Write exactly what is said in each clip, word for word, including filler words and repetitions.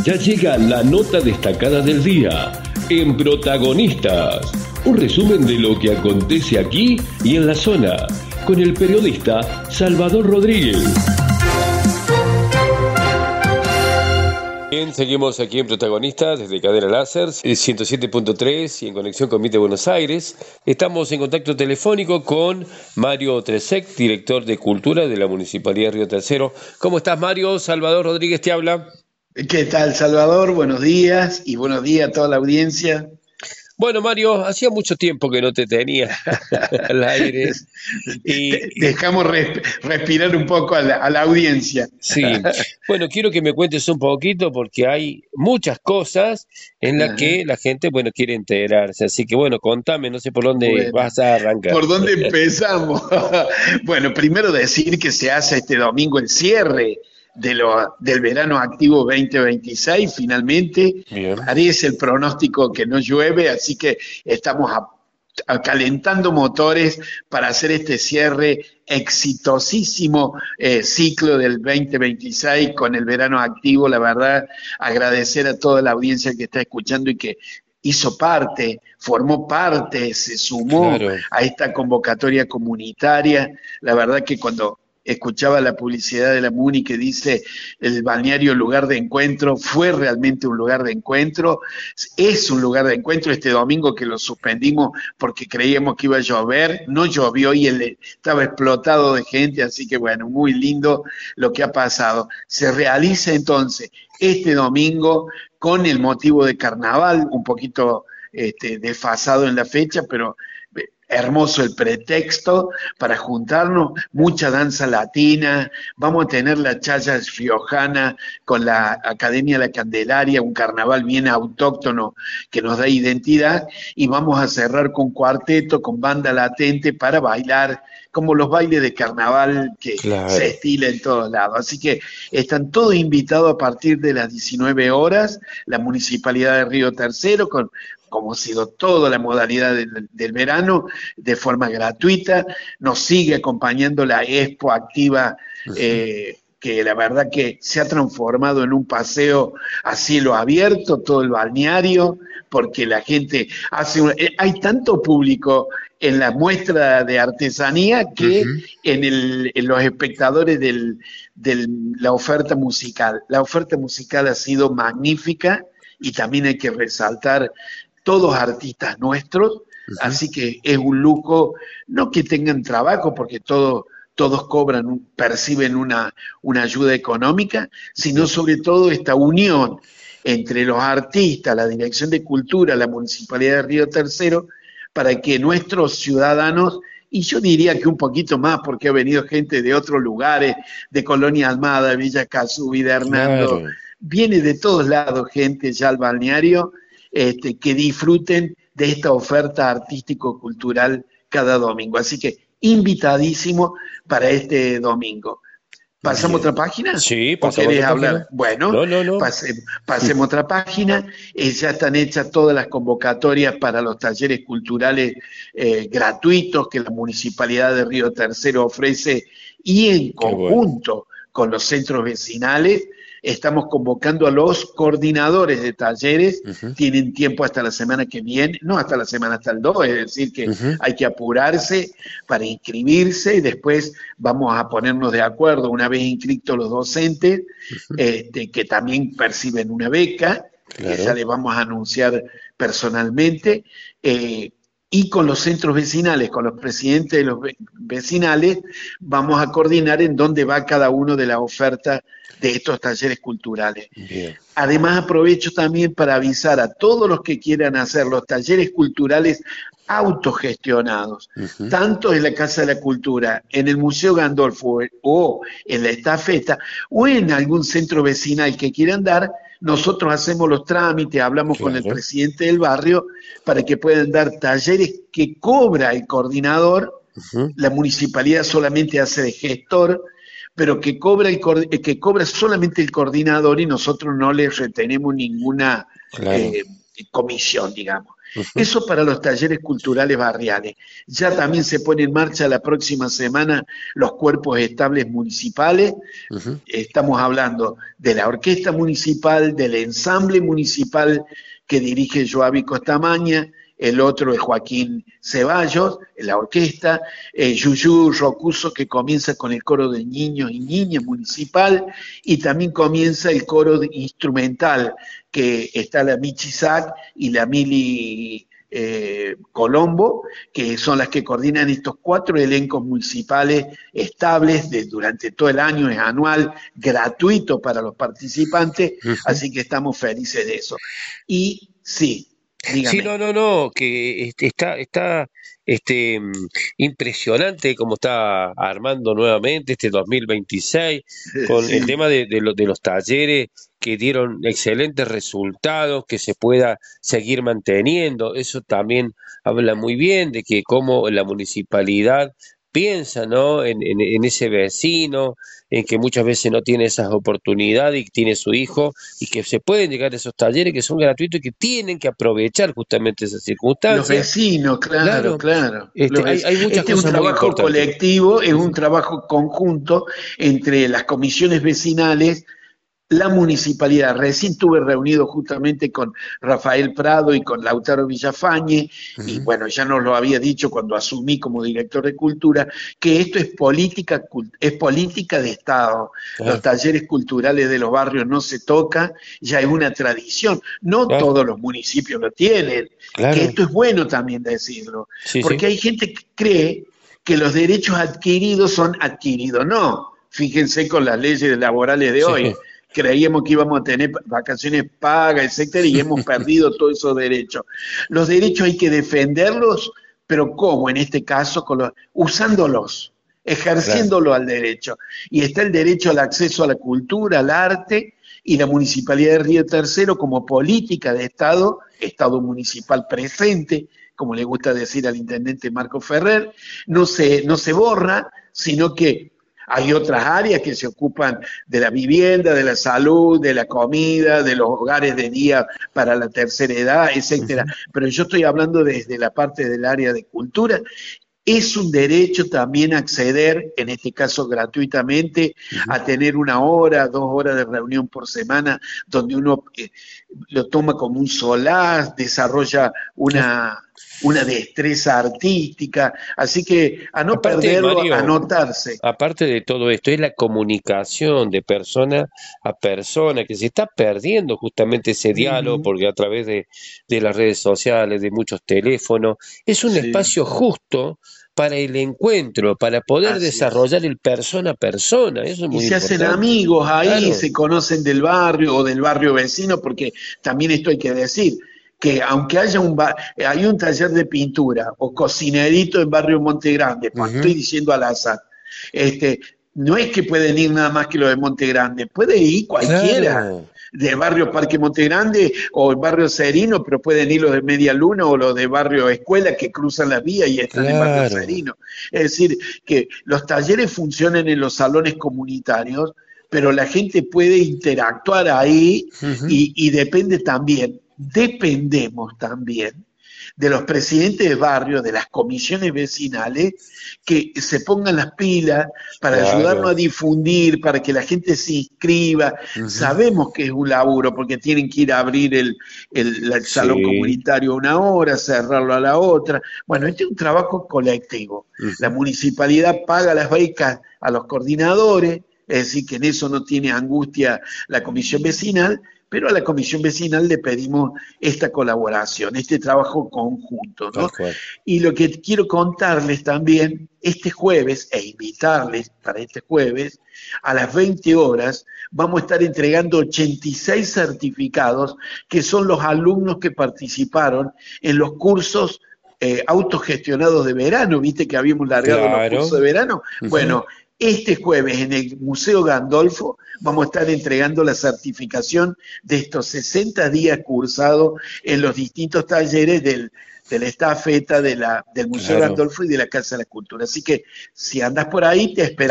Ya llega la nota destacada del día en Protagonistas. Un resumen de lo que acontece aquí y en la zona, con el periodista Salvador Rodríguez. Bien, seguimos aquí en Protagonistas desde Cadena Láser, ciento siete punto tres y en conexión con Mite Buenos Aires. Estamos en contacto telefónico con Mario Tresek, director de Cultura de la Municipalidad de Río Tercero. ¿Cómo estás, Mario? Salvador Rodríguez te habla. ¿Qué tal, Salvador? Buenos días y buenos días a toda la audiencia. Bueno, Mario, hacía mucho tiempo que no te tenía al aire. Y dejamos res- respirar un poco a la, a la audiencia. Sí, bueno, quiero que me cuentes un poquito porque hay muchas cosas en las que la gente, bueno, quiere enterarse. Así que, bueno, contame, no sé por dónde Bueno, vas a arrancar. ¿por dónde empezamos? Bueno, primero decir que se hace este domingo el cierre de lo, del verano activo veinte veintiséis, finalmente. Bien. Parece el pronóstico que no llueve, así que estamos a, a calentando motores para hacer este cierre exitosísimo eh, ciclo del veinte veintiséis con el verano activo. La verdad, agradecer a toda la audiencia que está escuchando y que hizo parte, formó parte, se sumó Claro. a esta convocatoria comunitaria. La verdad que cuando escuchaba la publicidad de la MUNI que dice el balneario lugar de encuentro, fue realmente un lugar de encuentro, es un lugar de encuentro. Este domingo que lo suspendimos porque creíamos que iba a llover, no llovió y él estaba explotado de gente, así que bueno, muy lindo lo que ha pasado. Se realiza entonces este domingo con el motivo de carnaval, un poquito este, desfasado en la fecha, pero hermoso el pretexto para juntarnos, mucha danza latina, vamos a tener la chaya riojana con la Academia La Candelaria, un carnaval bien autóctono que nos da identidad, y vamos a cerrar con cuarteto, con banda latente para bailar, como los bailes de carnaval que Claro. se estila en todos lados. Así que están todos invitados a partir de las diecinueve horas, la Municipalidad de Río Tercero, con como ha sido toda la modalidad del, del verano, de forma gratuita. Nos sigue acompañando la Expo Activa, eh, que la verdad que se ha transformado en un paseo a cielo abierto, todo el balneario, porque la gente hace un, eh, hay tanto público en la muestra de artesanía que Uh-huh. en, el, en los espectadores de del, la oferta musical. La oferta musical ha sido magnífica y también hay que resaltar todos artistas nuestros, uh-huh. Así que es un lujo, no que tengan trabajo, porque todo, todos cobran, perciben una, una ayuda económica, sino sobre todo esta unión entre los artistas, la Dirección de Cultura, la Municipalidad de Río Tercero, para que nuestros ciudadanos, y yo diría que un poquito más, porque ha venido gente de otros lugares, de Colonia Almada, Villa Cazubí, de Hernando, Claro. Viene de todos lados gente ya al balneario, Este, que disfruten de esta oferta artístico-cultural cada domingo. Así que invitadísimo para este domingo. ¿Pasamos Bien. otra página? Sí, ¿O pasamos querés otra hablar? página. Bueno, No, no, no. pase- pasemos otra página. Eh, ya están hechas todas las convocatorias para los talleres culturales eh, gratuitos que la Municipalidad de Río Tercero ofrece, y en Qué bueno. conjunto con los centros vecinales. Estamos convocando a los coordinadores de talleres, Uh-huh. tienen tiempo hasta la semana que viene, no hasta la semana, hasta el dos, es decir que Uh-huh. hay que apurarse para inscribirse y después vamos a ponernos de acuerdo una vez inscritos los docentes, Uh-huh. este, que también perciben una beca, Claro. que ya les vamos a anunciar personalmente, eh, y con los centros vecinales, con los presidentes de los ve- vecinales, vamos a coordinar en dónde va cada uno de la oferta de estos talleres culturales. Bien. Además, aprovecho también para avisar a todos los que quieran hacer los talleres culturales autogestionados, Uh-huh. tanto en la Casa de la Cultura, en el Museo Gandolfo o en la Estafeta, o en algún centro vecinal que quieran dar. Nosotros hacemos los trámites, hablamos con el Claro. presidente del barrio para que puedan dar talleres que cobra el coordinador. Uh-huh. La municipalidad solamente hace de gestor, pero que cobra, el, que cobra solamente el coordinador y nosotros no le retenemos ninguna Claro. eh, comisión, digamos. Uh-huh. Eso para los talleres culturales barriales. Ya también se pone en marcha la próxima semana los cuerpos estables municipales. Uh-huh. Estamos hablando de la orquesta municipal, del ensamble municipal que dirige Joabi Costamaña, el otro es Joaquín Ceballos, en la orquesta, eh, Yuyu Rocuso, que comienza con el coro de niños y niñas municipal, y también comienza el coro de instrumental, que está la Michi Sac y la Mili eh, Colombo, que son las que coordinan estos cuatro elencos municipales estables de, durante todo el año, es anual, gratuito para los participantes, uh-huh. Así que estamos felices de eso. Y sí, dígame. Sí, no, no, no, que está, está este, impresionante cómo está armando nuevamente este dos mil veintiséis, con sí. El tema de, de, lo, de los talleres que dieron excelentes resultados, que se pueda seguir manteniendo. Eso también habla muy bien de que cómo la municipalidad piensa, ¿no?, en, en, en ese vecino, en que muchas veces no tiene esas oportunidades y tiene su hijo, y que se pueden llegar a esos talleres que son gratuitos y que tienen que aprovechar justamente esas circunstancias. Los vecinos, claro, claro. claro. Este, hay, hay muchas este cosas es un trabajo muy colectivo, es un trabajo conjunto entre las comisiones vecinales, la municipalidad. Recién estuve reunido justamente con Rafael Prado y con Lautaro Villafañe, uh-huh. Y bueno, ya nos lo había dicho cuando asumí como director de cultura, que esto es política, es política de Estado. Claro. Los talleres culturales de los barrios no se tocan, ya es una tradición. No claro. Todos los municipios lo tienen, claro. Que esto es bueno también decirlo, sí, porque sí. Hay gente que cree que los derechos adquiridos son adquiridos. No, fíjense con las leyes laborales de sí. hoy. Creíamos que íbamos a tener vacaciones pagas, etcétera, y hemos perdido todos esos derechos. Los derechos hay que defenderlos, pero ¿cómo? En este caso, con los, usándolos, ejerciéndolo claro. Al derecho. Y está el derecho al acceso a la cultura, al arte, y la Municipalidad de Río Tercero como política de Estado, Estado municipal presente, como le gusta decir al intendente Marco Ferrer, no se, no se borra, sino que hay otras áreas que se ocupan de la vivienda, de la salud, de la comida, de los hogares de día para la tercera edad, etcétera. Uh-huh. Pero yo estoy hablando desde la parte del área de cultura. Es un derecho también acceder, en este caso gratuitamente, uh-huh. A tener una hora, dos horas de reunión por semana, donde uno eh, lo toma como un solaz, desarrolla una... una destreza artística, así que a no aparte, perderlo, Mario, a anotarse. Aparte de todo esto, es la comunicación de persona a persona, que se está perdiendo justamente ese diálogo, uh-huh. Porque a través de, de las redes sociales, de muchos teléfonos, es un sí. Espacio justo para el encuentro, para poder así desarrollar es. El persona a persona. Eso es muy y se importante. Hacen amigos ahí, claro. Se conocen del barrio o del barrio vecino, porque también esto hay que decir, que aunque haya un bar, hay un taller de pintura o cocinerito en barrio Monte Grande, uh-huh. Estoy diciendo al azar, este, no es que pueden ir nada más que los de Monte Grande, puede ir cualquiera, claro. De barrio Parque Monte Grande o el barrio Serino, pero pueden ir los de Media Luna o los de barrio Escuela que cruzan la vía y están claro. En barrio Serino. Es decir, que los talleres funcionan en los salones comunitarios, pero la gente puede interactuar ahí uh-huh. y, y depende también, dependemos también de los presidentes de barrio, de las comisiones vecinales, que se pongan las pilas para claro. Ayudarnos a difundir, para que la gente se inscriba. Uh-huh. Sabemos que es un laburo, porque tienen que ir a abrir el, el, el salón sí. Comunitario a una hora, cerrarlo a la otra. Bueno, este es un trabajo colectivo. Uh-huh. La municipalidad paga las becas a los coordinadores, es decir, que en eso no tiene angustia la comisión vecinal, pero a la comisión vecinal le pedimos esta colaboración, este trabajo conjunto, ¿no? Y lo que quiero contarles también, este jueves, e invitarles para este jueves, a las veinte horas, vamos a estar entregando ochenta y seis certificados, que son los alumnos que participaron en los cursos eh, autogestionados de verano, viste que habíamos largado claro. Los cursos de verano. Uh-huh. Bueno, este jueves en el Museo Gandolfo vamos a estar entregando la certificación de estos sesenta días cursados en los distintos talleres del, de la estafeta de la, del Museo claro. Gandolfo y de la Casa de la Cultura. Así que si andas por ahí, te esperamos.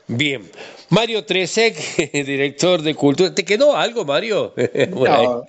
Bien. Mario Tresek, director de Cultura. ¿Te quedó algo, Mario? No,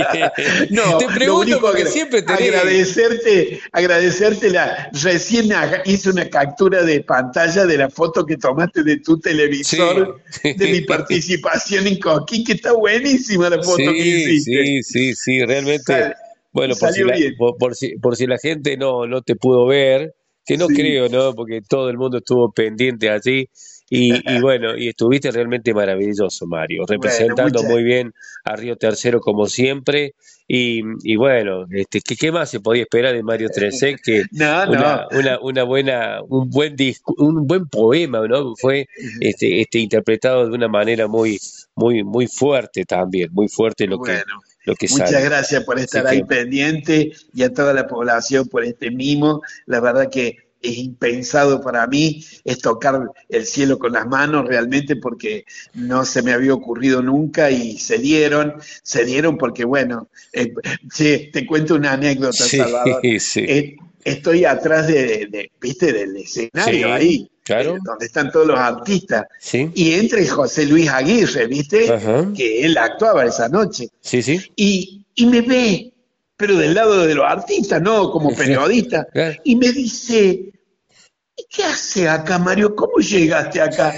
no, te pregunto porque agra- siempre tenés... agradecerte, agradecerte la, recién haga- hice una captura de pantalla de la foto que tomaste de tu televisor, Sí. de mi participación en Coquín, que está buenísima la foto Sí, que hiciste. sí, sí, sí, realmente. Sal- Bueno, por si, salió la, bien. por, por si, por si la gente no, no te pudo ver, que no Sí. creo, ¿no? Porque todo el mundo estuvo pendiente allí. Y, y bueno, y estuviste realmente maravilloso, Mario, Bueno, representando muchas muy bien a Río Tercero como siempre. Y, y bueno, este, ¿qué, qué más se podía esperar de Mario Tresek que No, una, no. una, una buena, un buen discu- un buen poema, ¿no? Fue este, este interpretado de una manera muy, muy, muy fuerte también, muy fuerte lo que, Bueno, lo que muchas sale. gracias por Así estar ahí que, pendiente y a toda la población por este mimo. La verdad que es impensado para mí, es tocar el cielo con las manos realmente porque no se me había ocurrido nunca y se dieron, se dieron porque bueno, eh, sí, te cuento una anécdota, sí, Salvador. sí, Eh, estoy atrás de, de- ¿viste? Del escenario sí, ahí, claro, eh, donde están todos los artistas. sí, Y entra el José Luis Aguirre, ¿viste? ajá, Que él actuaba esa noche. sí, sí, Y, y me ve, pero del lado de los artistas, no como periodista. claro. Y me dice, ¿y qué hace acá, Mario? ¿Cómo llegaste acá?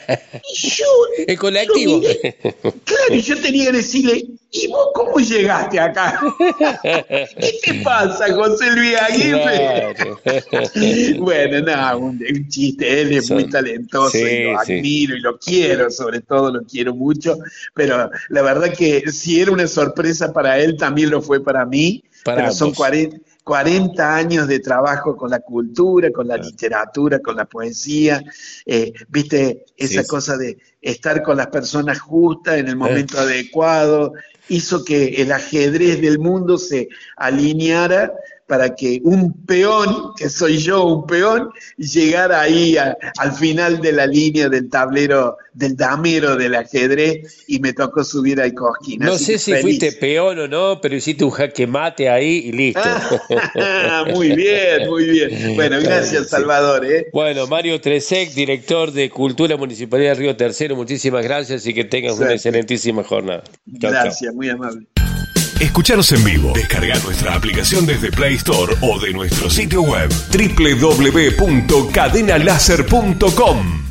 Y yo El lo colectivo. miré, claro, y yo tenía que decirle, ¿y vos cómo llegaste acá? ¿Qué te pasa, José Luis Aguirre? Claro. Bueno, nada, un, un chiste, él es muy Son, talentoso y sí, lo sí, admiro y lo quiero, sobre todo lo quiero mucho, pero la verdad que si era una sorpresa para él, también lo fue para mí, para pero son ambos. cuarenta, cuarenta años de trabajo con la cultura, con la Claro. literatura, con la poesía, eh, viste, Sí, esa sí. cosa de estar con las personas justas en el Eh, momento adecuado, hizo que el ajedrez del mundo se alineara para que un peón, que soy yo, un peón, llegara ahí a- al final de la línea del tablero, del damero del ajedrez, y me tocó subir al Cosquín, No así sé que si fuiste feliz. peón o no, pero hiciste un jaque mate ahí y listo. Ah, muy bien, muy bien. Bueno, Claro que gracias, sí. Salvador, ¿eh? Bueno, Mario Tresek, director de Cultura Municipalidad de Río Tercero, muchísimas gracias y que tengas una Suerte. excelentísima jornada. Chao, chao. Gracias, muy amable. Escuchanos en vivo. Descarga nuestra aplicación desde Play Store o de nuestro sitio web doble u doble u doble u punto cadena láser punto com.